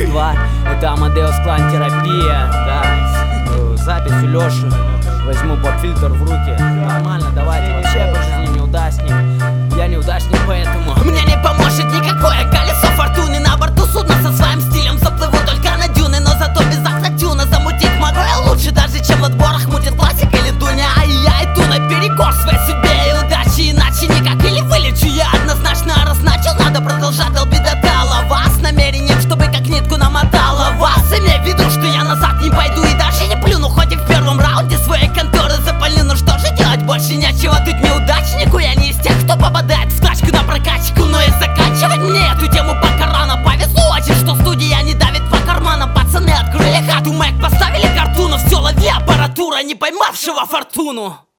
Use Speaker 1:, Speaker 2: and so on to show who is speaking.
Speaker 1: 2. Это Амадеус Клан Терапия, да. Запись у Лёши. Возьму поп-фильтр в руки. Нормально, давайте. Вообще я по жизни неудачник. Я неудачник, поэтому
Speaker 2: мне не поможет никакое колесо фортуны. На борту судна со своим стилем заплыву только на дюны. Но зато без автотюна замутить могу я лучше, даже чем в отборах мутит классик или Дуня. А я иду наперекор своей судьбе и удачи, иначе никак. Или вылечу я однозначно, раз начал, надо продолжать долбить до тала. Вас с намерением, чтобы как нитку намотала вас. Имей в виду, что я назад не пойду и даже не плюну, хоть и в первом раунде своей конторы запалю. Ну что же делать, больше нечего тут неудачнику. Я не из тех, кто попадает в тачку на прокачку, но и заканчивать мне эту тему пока рано. Повезло очень, что студия не давит по карманам. Пацаны открыли хату, Мэг поставили карту, но все лови аппаратура, не поймавшего фортуну.